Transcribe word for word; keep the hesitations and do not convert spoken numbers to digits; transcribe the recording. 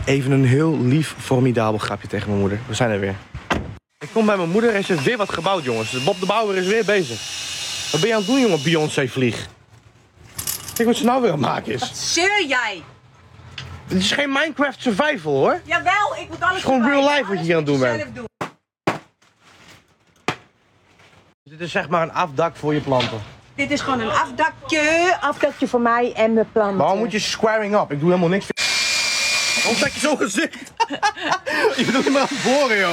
Even een heel lief, formidabel grapje tegen mijn moeder. We zijn er weer. Ik kom bij mijn moeder en ze heeft weer wat gebouwd, jongens. Bob de Bouwer is weer bezig. Wat ben je aan het doen, jongen, Beyoncé-vlieg? Kijk wat ze nou weer aan het maken is. Wat zeur jij? Het is geen Minecraft survival, hoor. Jawel, ik moet alles. Het is gewoon real life wat je hier aan het doen bent. Dit is zeg maar een afdak voor je planten. Dit is gewoon een afdakje. Afdakje voor mij en mijn planten. Waarom moet je squaring up? Ik doe helemaal niks. Waarom trek je zo'n gezicht? Je doet niet meer aan het boren, joh.